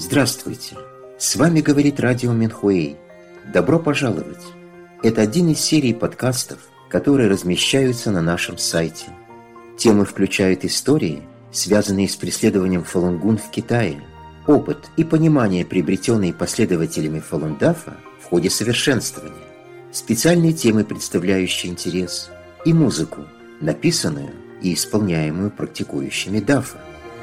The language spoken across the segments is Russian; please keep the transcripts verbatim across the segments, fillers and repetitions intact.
Здравствуйте! С вами говорит радио Минхуэй. Добро пожаловать! Это один из серий подкастов, которые размещаются на нашем сайте. Темы включают истории, связанные с преследованием Фалунгун в Китае, опыт и понимание, приобретенные последователями Фалун-Дафа в ходе совершенствования, специальные темы, представляющие интерес, и музыку, написанную и исполняемую практикующими Дафа.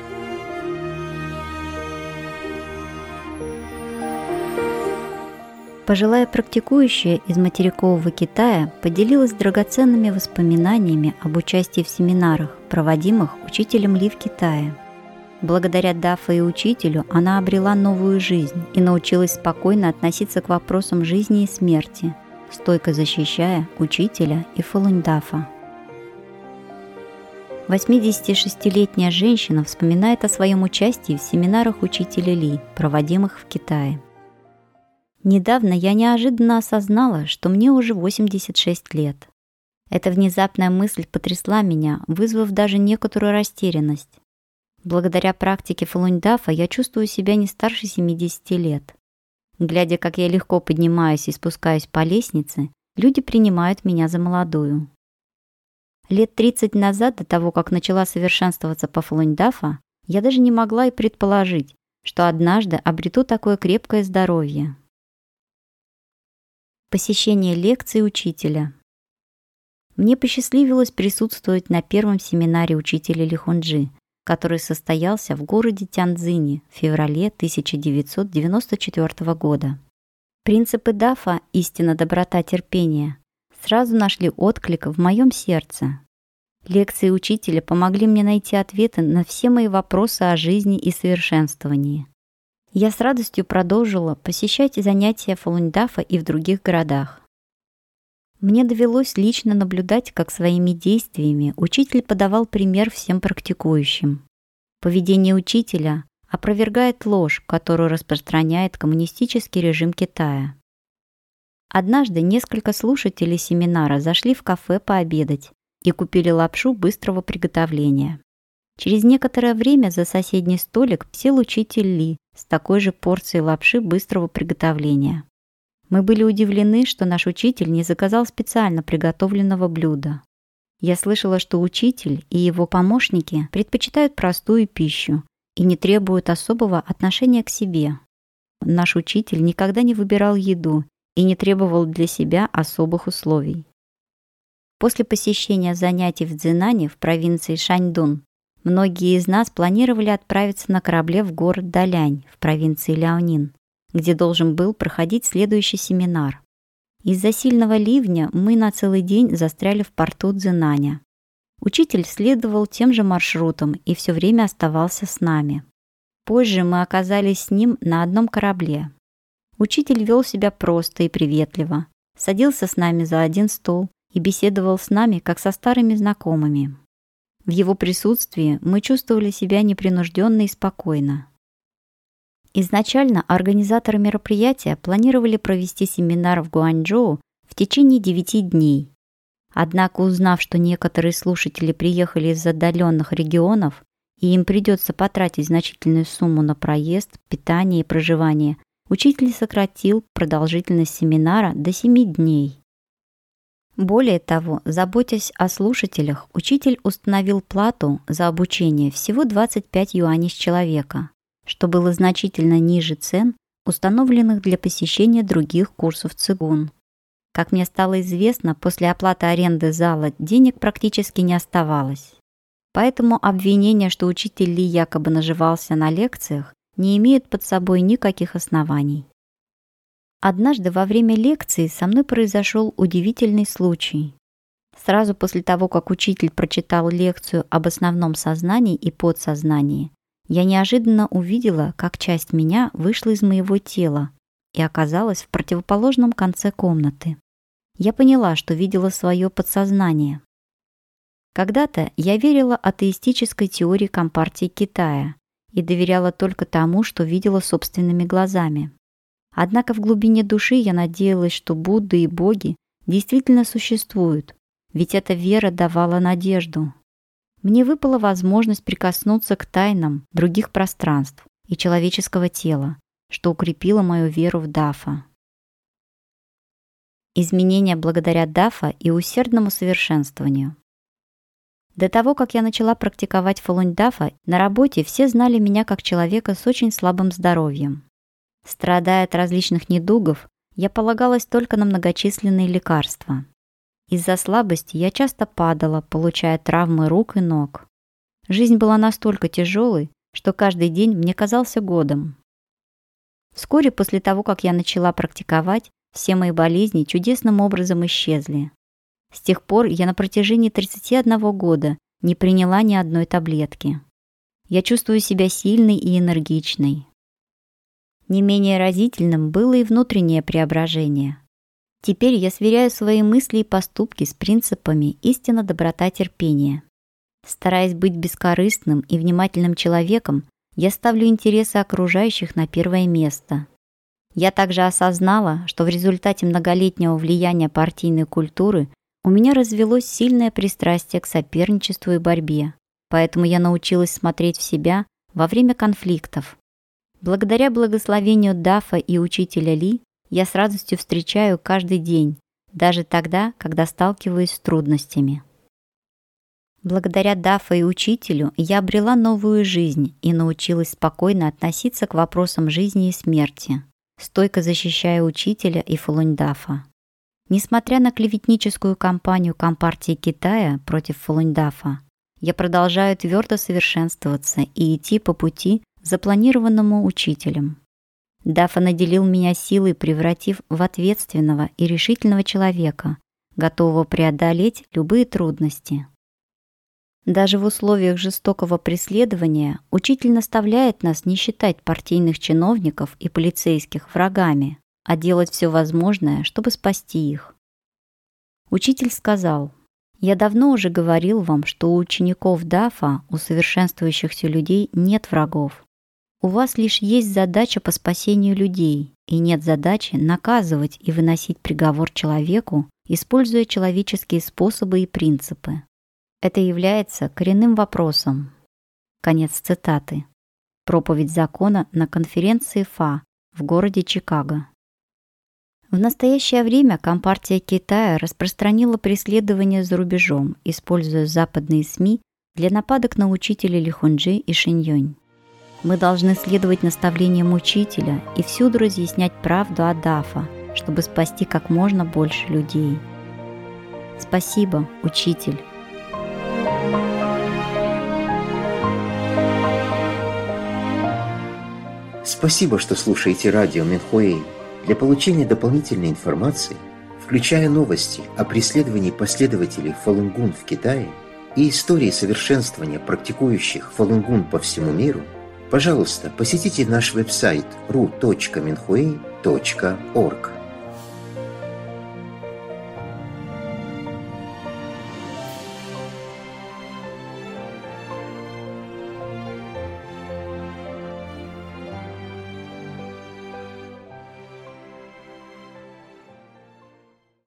Пожилая практикующая из материкового Китая поделилась драгоценными воспоминаниями об участии в семинарах, проводимых учителем Ли в Китае. Благодаря Дафа и учителю она обрела новую жизнь и научилась спокойно относиться к вопросам жизни и смерти, стойко защищая учителя и Фалун-Дафа. восьмидесятишестилетняя женщина вспоминает о своем участии в семинарах учителя Ли, проводимых в Китае. Недавно я неожиданно осознала, что мне уже восемьдесят шесть лет. Эта внезапная мысль потрясла меня, вызвав даже некоторую растерянность. Благодаря практике Фалун-Дафа я чувствую себя не старше семидесяти лет. Глядя, как я легко поднимаюсь и спускаюсь по лестнице, люди принимают меня за молодую. Лет тридцать назад, до того, как начала совершенствоваться по Фалун-Дафа, я даже не могла и предположить, что однажды обрету такое крепкое здоровье. Посещение лекций учителя. Мне посчастливилось присутствовать на первом семинаре учителя Ли Хунджи, который состоялся в городе Тяньцзине в феврале тысяча девятьсот девяносто четвёртого года. Принципы Дафа «Истина, доброта, терпение» сразу нашли отклик в моем сердце. Лекции учителя помогли мне найти ответы на все мои вопросы о жизни и совершенствовании. Я с радостью продолжила посещать занятия Фалун-Дафа и в других городах. Мне довелось лично наблюдать, как своими действиями учитель подавал пример всем практикующим. Поведение учителя опровергает ложь, которую распространяет коммунистический режим Китая. Однажды несколько слушателей семинара зашли в кафе пообедать и купили лапшу быстрого приготовления. Через некоторое время за соседний столик сел учитель Ли с такой же порцией лапши быстрого приготовления. Мы были удивлены, что наш учитель не заказал специально приготовленного блюда. Я слышала, что учитель и его помощники предпочитают простую пищу и не требуют особого отношения к себе. Наш учитель никогда не выбирал еду и не требовал для себя особых условий. После посещения занятий в Цзинане в провинции Шаньдун многие из нас планировали отправиться на корабле в город Далянь в провинции Ляонин, где должен был проходить следующий семинар. Из-за сильного ливня мы на целый день застряли в порту Цзинаня. Учитель следовал тем же маршрутом и все время оставался с нами. Позже мы оказались с ним на одном корабле. Учитель вел себя просто и приветливо, садился с нами за один стол и беседовал с нами, как со старыми знакомыми. В его присутствии мы чувствовали себя непринужденно и спокойно. Изначально организаторы мероприятия планировали провести семинар в Гуанчжоу в течение девяти дней. Однако, узнав, что некоторые слушатели приехали из отдаленных регионов и им придется потратить значительную сумму на проезд, питание и проживание, учитель сократил продолжительность семинара до семи дней. Более того, заботясь о слушателях, учитель установил плату за обучение всего двадцать пять юаней с человека, что было значительно ниже цен, установленных для посещения других курсов цигун. Как мне стало известно, после оплаты аренды зала денег практически не оставалось. Поэтому обвинения, что учитель Ли якобы наживался на лекциях, не имеют под собой никаких оснований. Однажды во время лекции со мной произошел удивительный случай. Сразу после того, как учитель прочитал лекцию об основном сознании и подсознании, я неожиданно увидела, как часть меня вышла из моего тела и оказалась в противоположном конце комнаты. Я поняла, что видела свое подсознание. Когда-то я верила атеистической теории Компартии Китая и доверяла только тому, что видела собственными глазами. Однако в глубине души я надеялась, что Будды и боги действительно существуют, ведь эта вера давала надежду. Мне выпала возможность прикоснуться к тайнам других пространств и человеческого тела, что укрепило мою веру в Дафа. Изменения благодаря Дафа и усердному совершенствованию. До того, как я начала практиковать Фалунь Дафа, на работе все знали меня как человека с очень слабым здоровьем. Страдая от различных недугов, я полагалась только на многочисленные лекарства. Из-за слабости я часто падала, получая травмы рук и ног. Жизнь была настолько тяжелой, что каждый день мне казался годом. Вскоре после того, как я начала практиковать, все мои болезни чудесным образом исчезли. С тех пор я на протяжении тридцати одного года не приняла ни одной таблетки. Я чувствую себя сильной и энергичной. Не менее разительным было и внутреннее преображение. Теперь я сверяю свои мысли и поступки с принципами истина, доброта, терпения. Стараясь быть бескорыстным и внимательным человеком, я ставлю интересы окружающих на первое место. Я также осознала, что в результате многолетнего влияния партийной культуры у меня развелось сильное пристрастие к соперничеству и борьбе, поэтому я научилась смотреть в себя во время конфликтов. Благодаря благословению Дафа и учителя Ли я с радостью встречаю каждый день, даже тогда, когда сталкиваюсь с трудностями. Благодаря Дафа и учителю я обрела новую жизнь и научилась спокойно относиться к вопросам жизни и смерти, стойко защищая учителя и Фалунь Дафа. Несмотря на клеветническую кампанию Компартии Китая против Фалунь Дафа, я продолжаю твердо совершенствоваться и идти по пути, запланированному учителем. Дафа наделил меня силой, превратив в ответственного и решительного человека, готового преодолеть любые трудности. Даже в условиях жестокого преследования учитель наставляет нас не считать партийных чиновников и полицейских врагами, а делать все возможное, чтобы спасти их. Учитель сказал: «Я давно уже говорил вам, что у учеников Дафа, у совершенствующихся людей, нет врагов. У вас лишь есть задача по спасению людей, и нет задачи наказывать и выносить приговор человеку, используя человеческие способы и принципы. Это является коренным вопросом». Конец цитаты. Проповедь закона на конференции ФА в городе Чикаго. В настоящее время Компартия Китая распространила преследование за рубежом, используя западные СМИ для нападок на учителя Лихунджи и Шиньюнь. Мы должны следовать наставлениям учителя и всюду разъяснять правду о Дафа, чтобы спасти как можно больше людей. Спасибо, учитель. Спасибо, что слушаете радио Минхуэй. Для получения дополнительной информации, включая новости о преследовании последователей Фалунгун в Китае и истории совершенствования практикующих Фалунгун по всему миру, пожалуйста, посетите наш веб-сайт ру точка минхуэй точка орг.